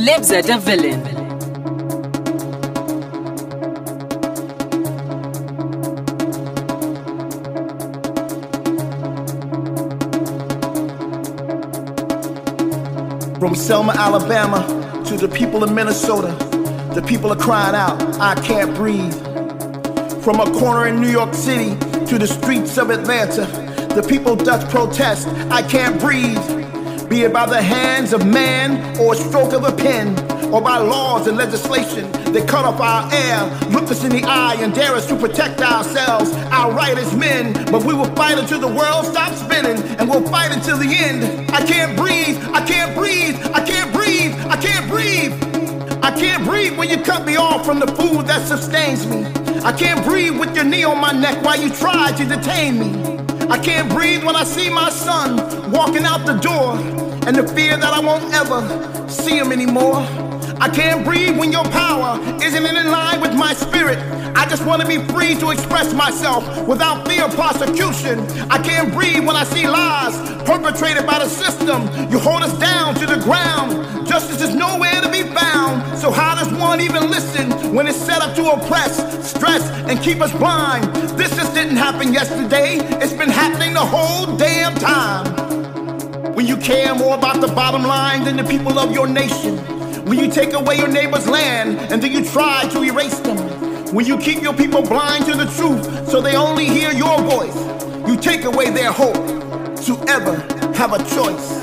Lebza the Villain. From Selma, Alabama to the people of Minnesota, the people are crying out, I can't breathe. From a corner in New York City to the streets of Atlanta, the people doth protest, I can't breathe. Be it by the hands of man or a stroke of a pen, or by laws and legislation that cut off our air, look us in the eye and dare us to protect ourselves, our right as men. But we will fight until the world stops spinning, and we'll fight until the end. I can't breathe, I can't breathe, I can't breathe, I can't breathe. I can't breathe when you cut me off from the food that sustains me. I can't breathe with your knee on my neck while you try to detain me. I can't breathe when I see my son walking out the door, and the fear that I won't ever see him anymore. I can't breathe when your power isn't in line with my spirit. I just want to be free to express myself without fear of prosecution. I can't breathe when I see lies perpetrated by the system. You hold us down to the ground. Justice is nowhere to be found. So how does one even listen when it's set up to oppress, stress, and keep us blind? This just didn't happen yesterday. It's been happening the whole damn time. When you care more about the bottom line than the people of your nation. When you take away your neighbor's land and then you try to erase them. When you keep your people blind to the truth so they only hear your voice. You take away their hope to ever have a choice.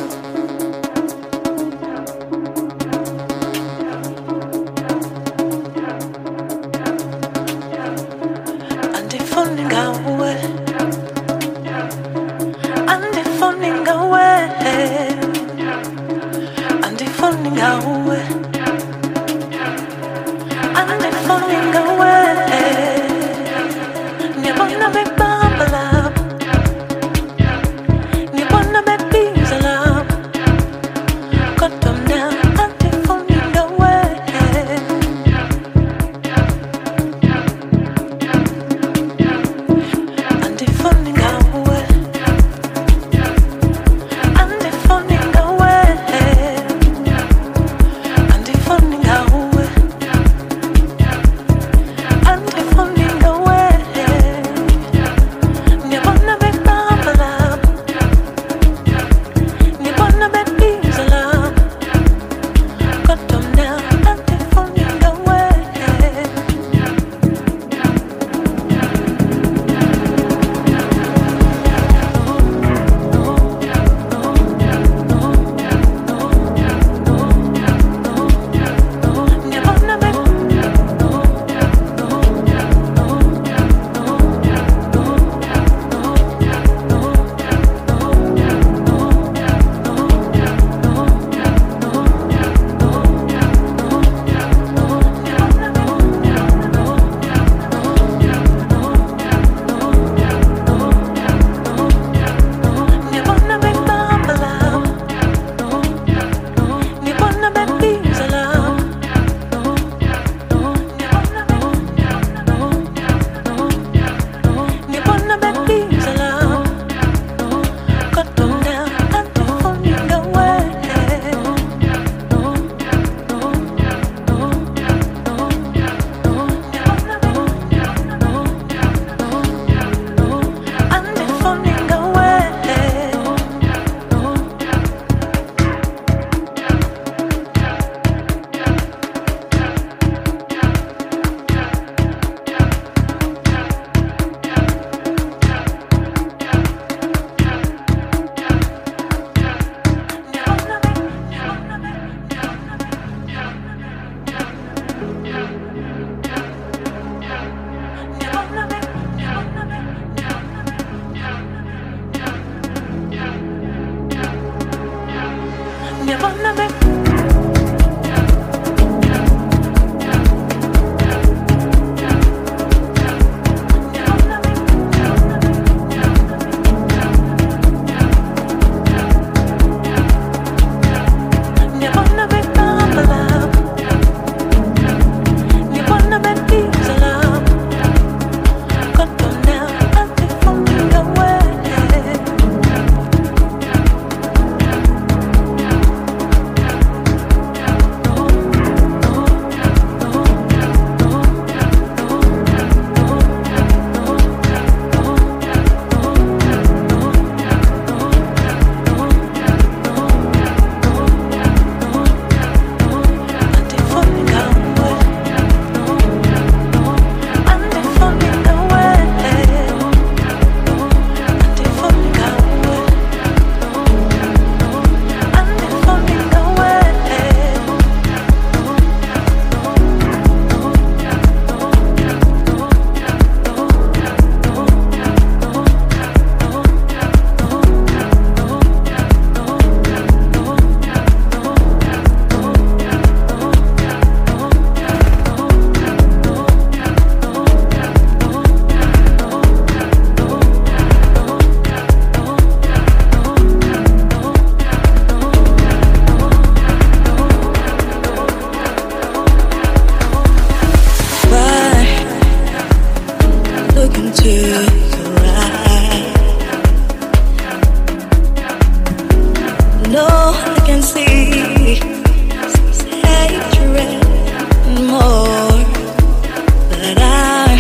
can see is hatred more, but I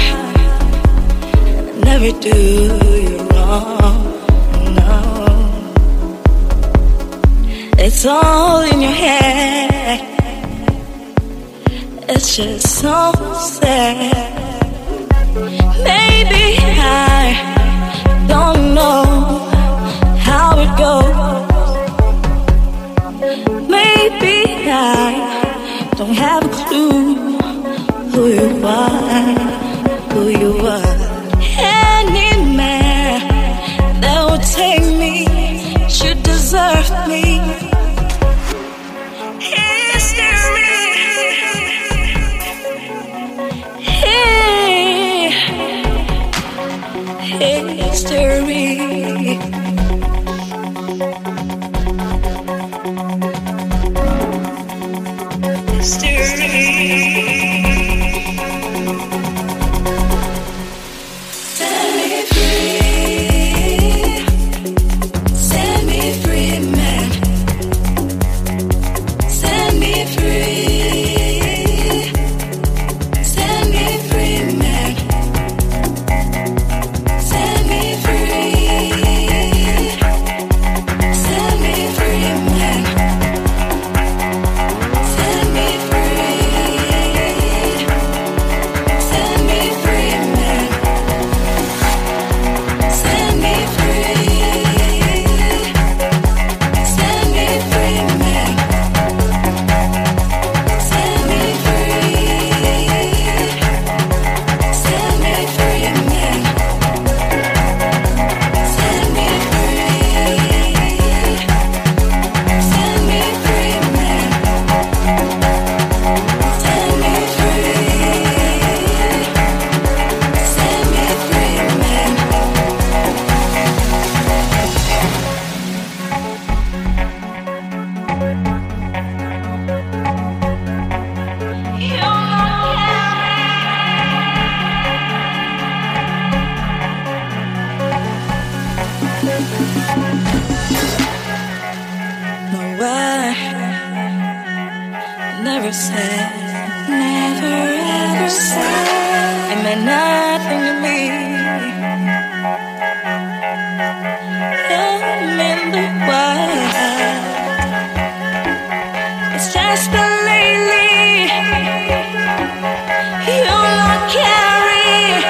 never do you wrong. No, it's all in your head. It's just so sad. Maybe I don't know how it goes. Maybe I don't have a clue who you are, who you are. Any man that would take me should deserve me. History. Never said, never ever said, it meant nothing to me. I'm in the wild. It's just been lately. You're not caring.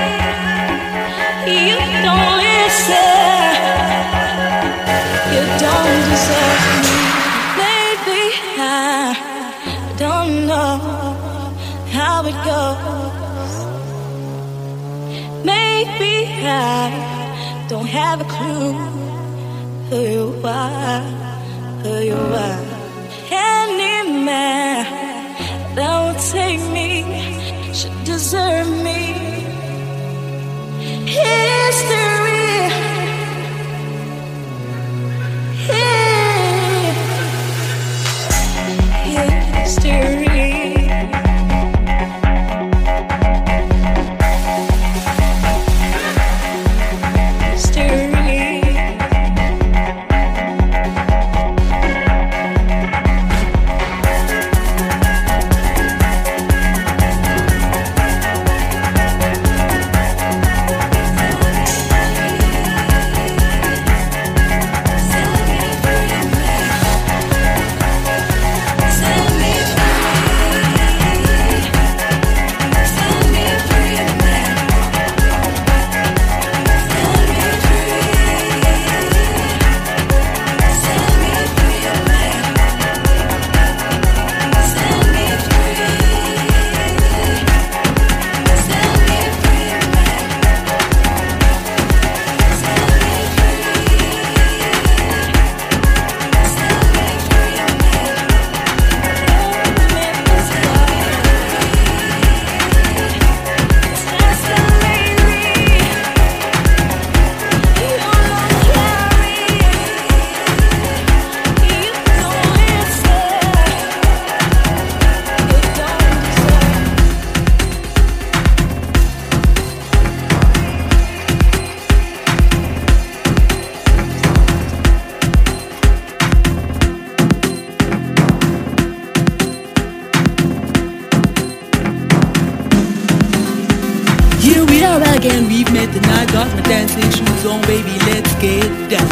You don't listen. You don't deserve me. Maybe I don't know how it goes. Maybe I don't have a clue who you are, who you are. Any man that will take me should deserve me. History. History. History. and we've met tonight. Got my dancing shoes on, baby, let's get down.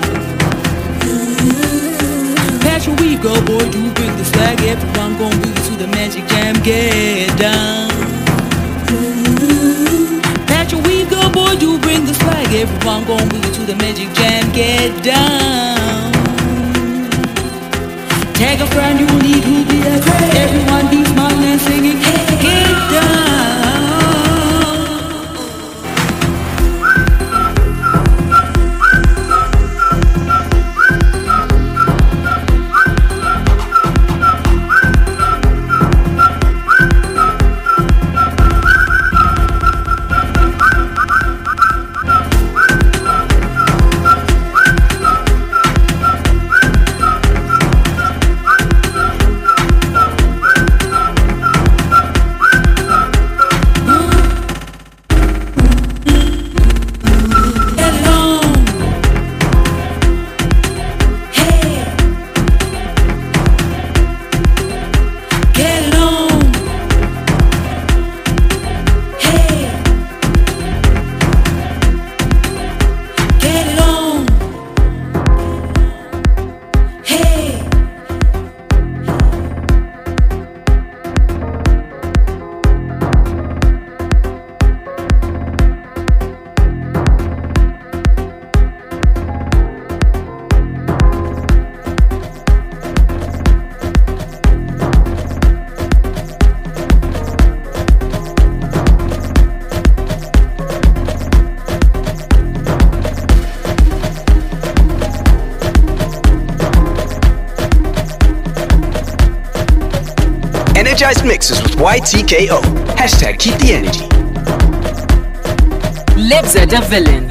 Passion weave, go boy, you bring the swag. Everyone gon' boogie to the Magic Jam, get down. Passion weave, go boy, you bring the swag. Everyone gon' boogie to the Magic Jam, get down. Tag a friend you need who be there. Everyone be smiling and singing, get down. Energized mixes with YTKO. Hashtag keep the energy. Lebza the villain.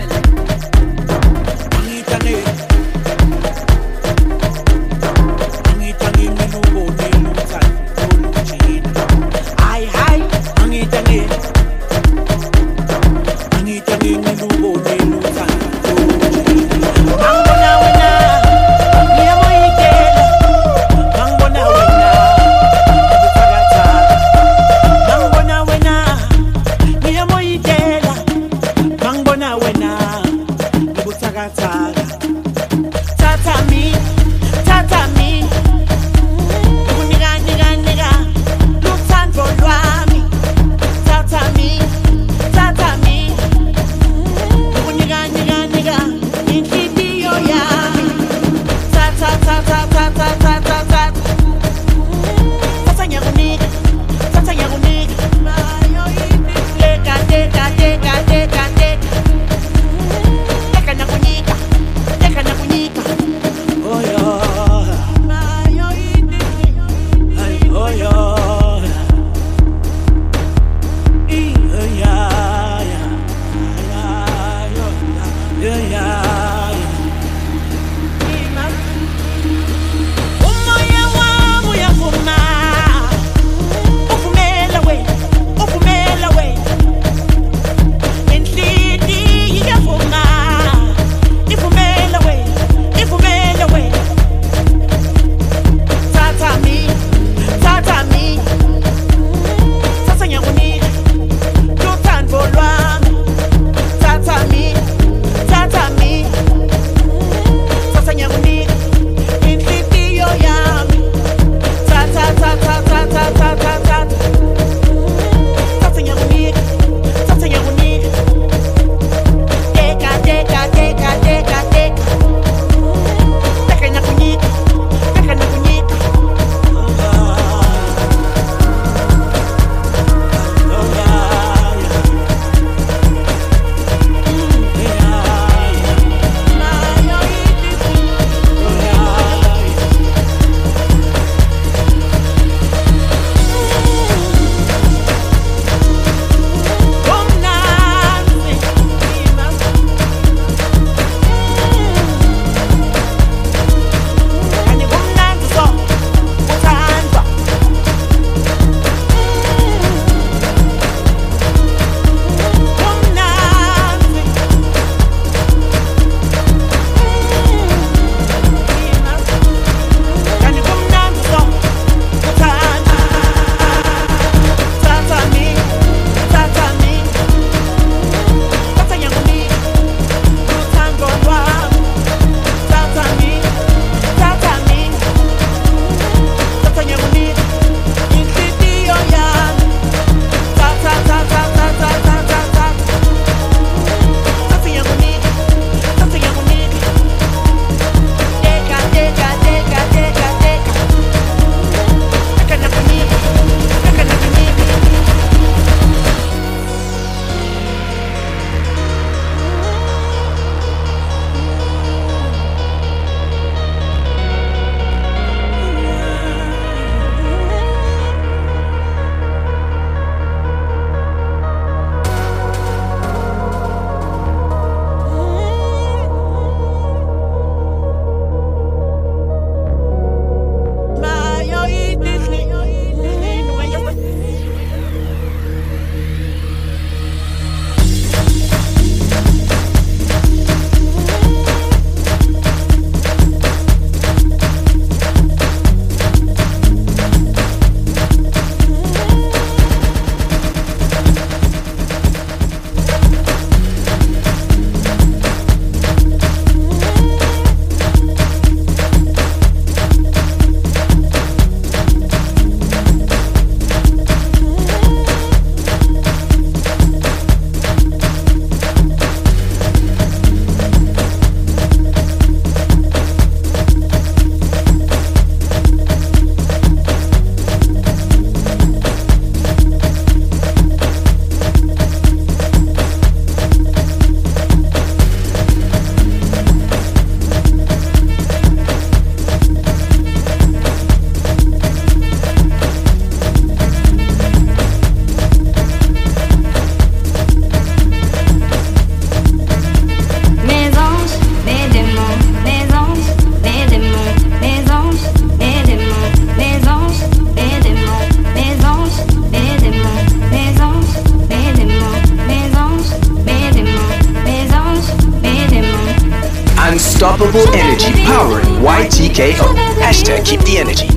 unstoppable energy powering YTKO. Hashtag keep the energy.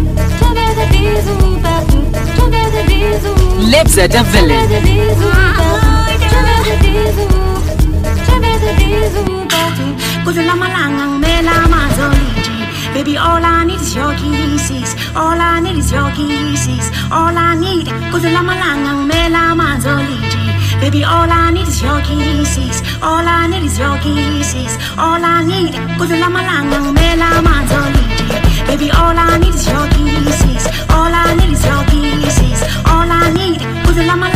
Lebza the villain. Baby, all I need is your kisses. All I need is your kisses. All I need, cause baby, all I need is your kisses. All I need is your kisses. All I need, cause baby, all I need is your kisses. All I need is your kisses. All I need, cause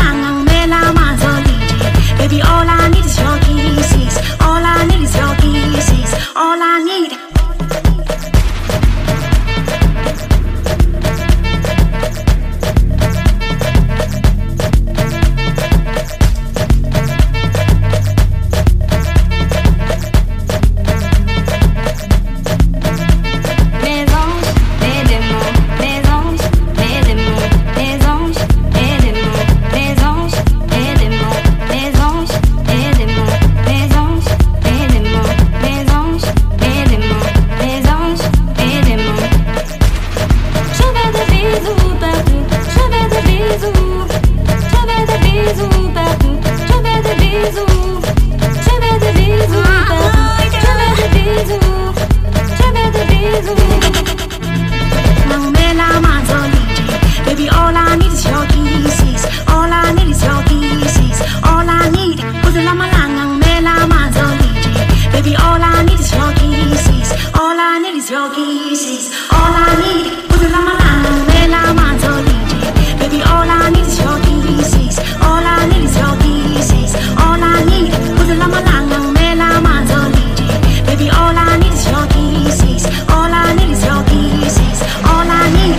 baby, all I need is your kisses. All I need is your kisses. All I need. Baby, all I need is your kisses. All I need is your kisses. All I need, baby, all I need is your kisses. All I need is your kisses. All I need, baby, all I need is your kisses. All I need is your kisses. All I need, baby, all I need is your kisses. All I need is your kisses. All I need.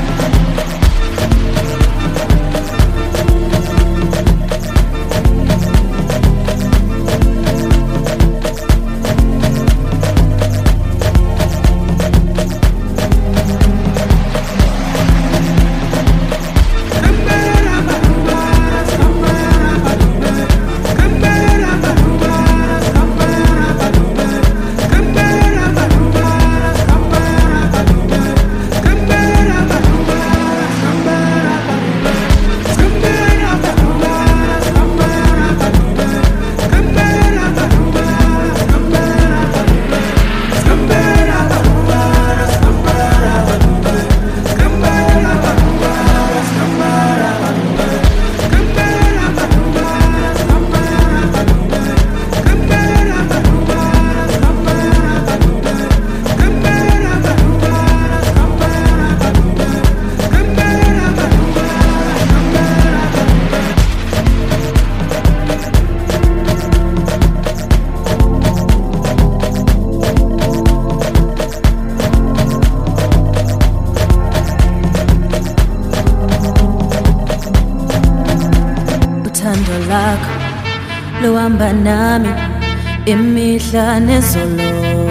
Luhamba nami imihla nezolo,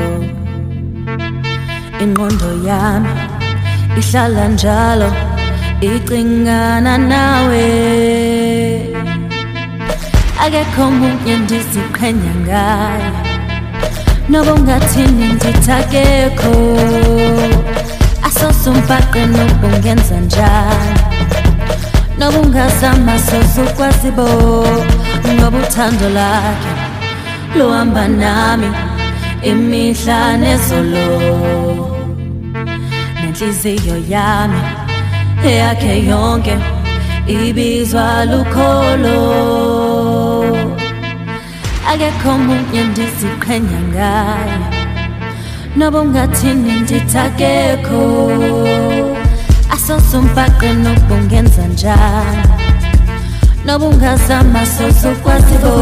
ingqondo yami ihlala njalo icingana nawe. Akekho omunye ndiziqhenya ngaye, noba ungathini ndithi akekho. Asosumfaqe noba ungenza njani, noba ungazama sozukwazi bo. Ngoba uthando lakhe luhamba nami imihla nezolo, nenhliziyo yami eyakhe yonke ibizwa lukholo. Akekho omunye ndiziqhenya ngaye, noba ungathini ndithi akekho. Asosumfaqe noba ungenza njani, noba ungazama sozukwazi bo.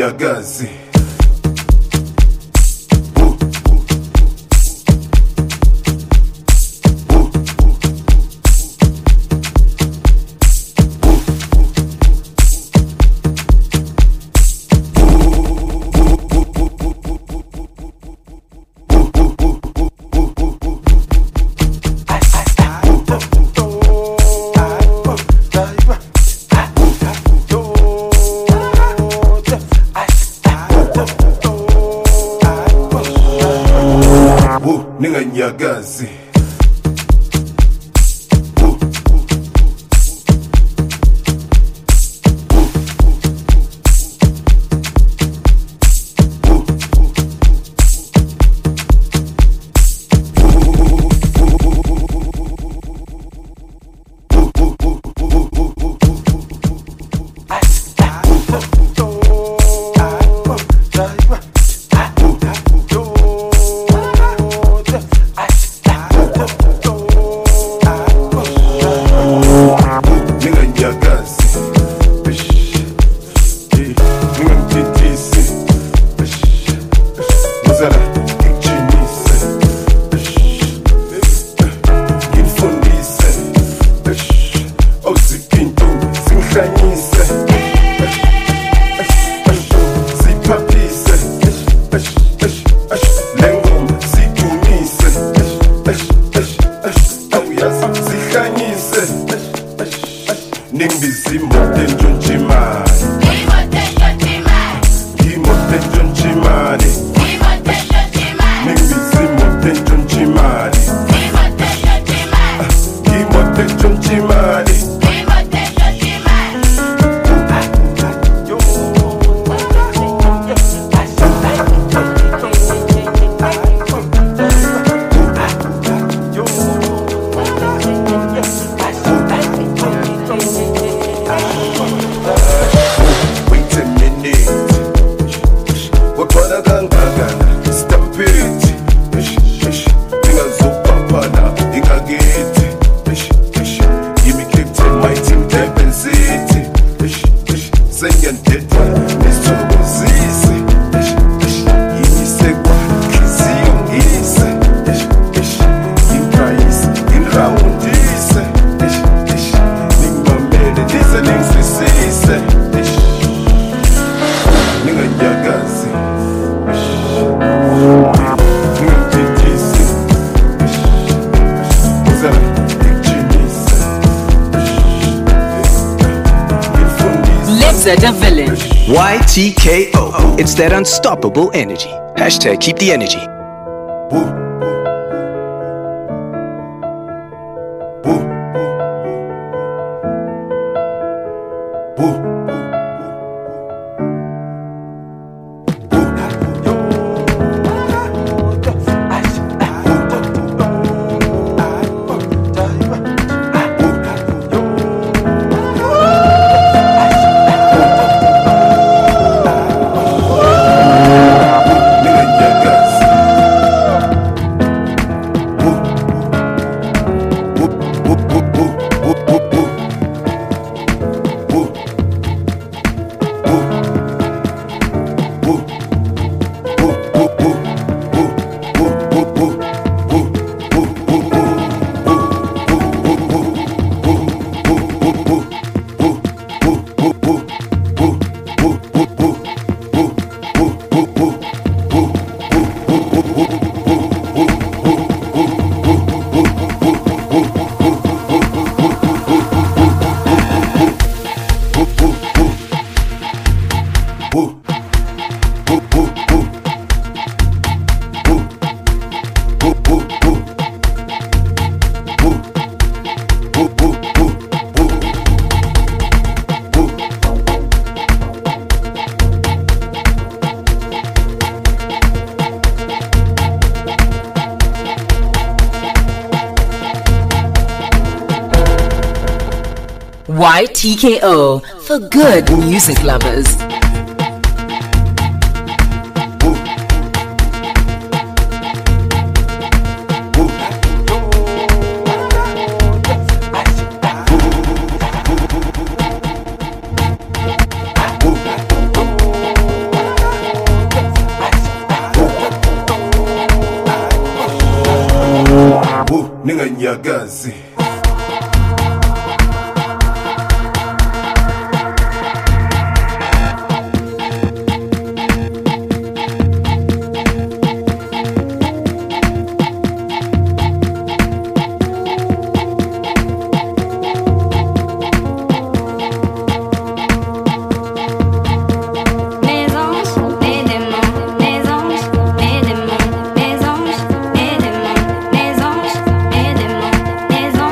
nyagazi. Ninga nyagazi. The villain. YTKO. It's that unstoppable energy. Hashtag keep the energy. YTKO for good music lovers. ninganyakazi. Mes anges, mes démons,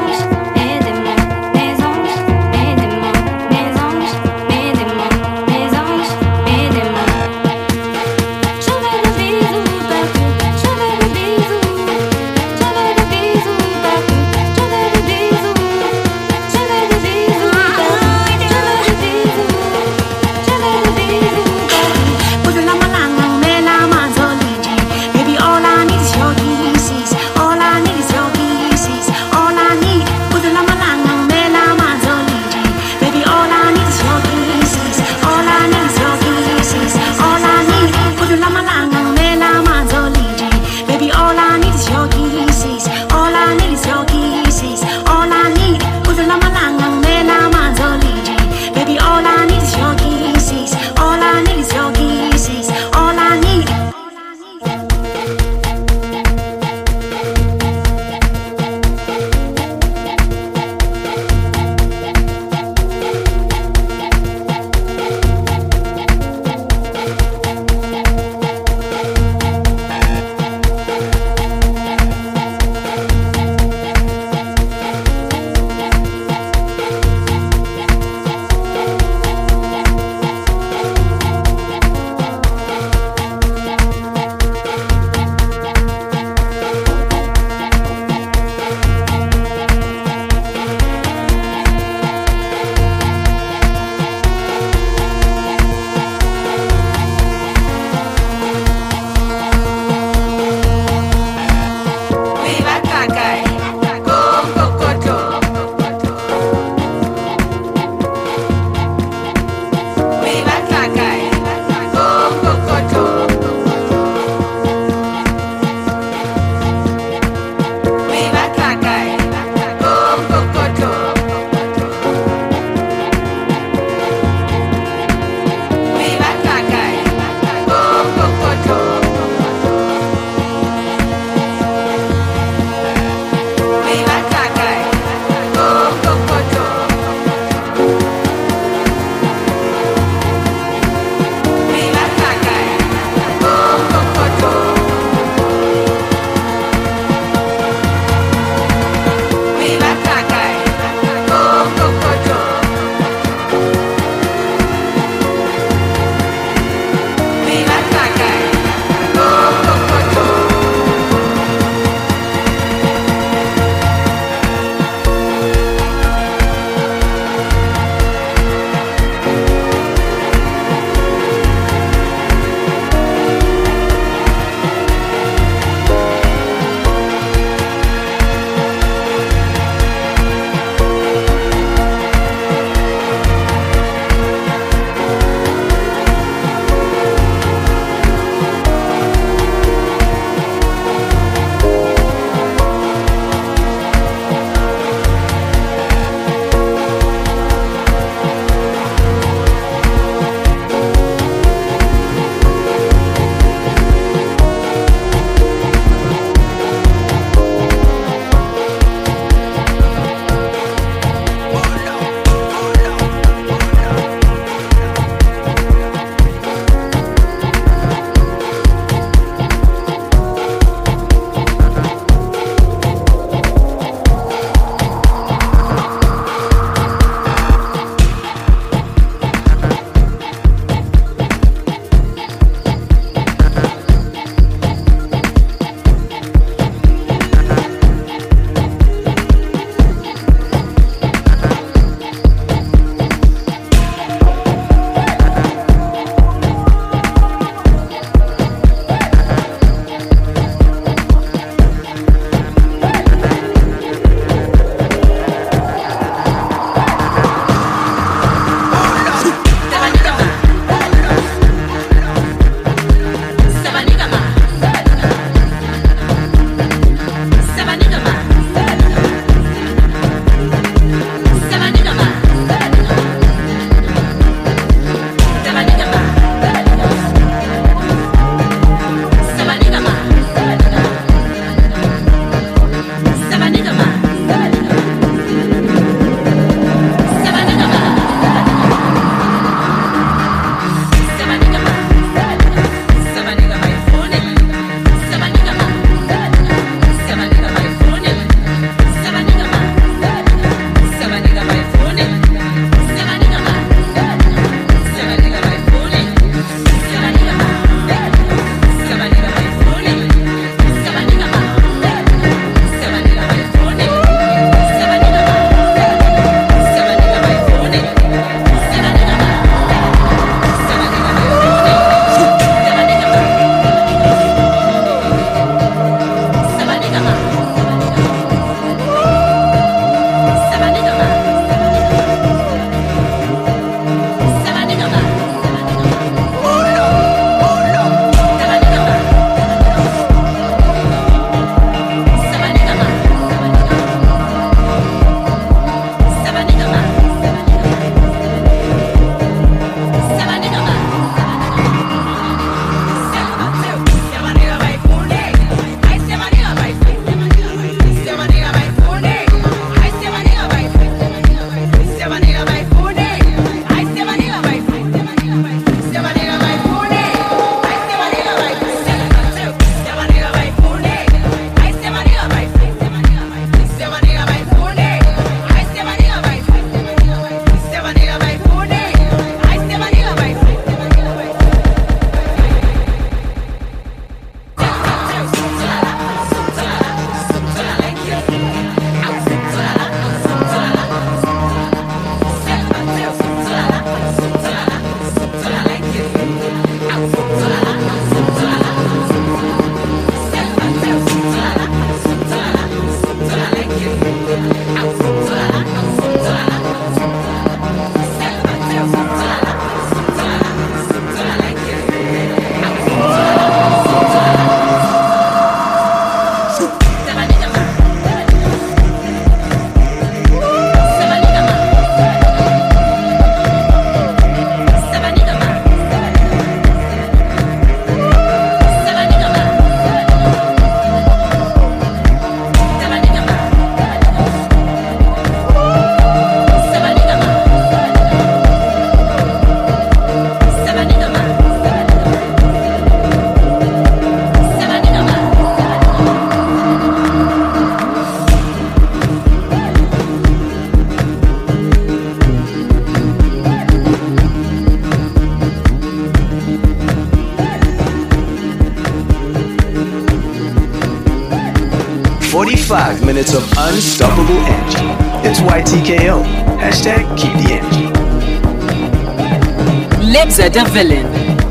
45 minutes of unstoppable energy. It's YTKO. Hashtag keep the energy. Lebza the villain.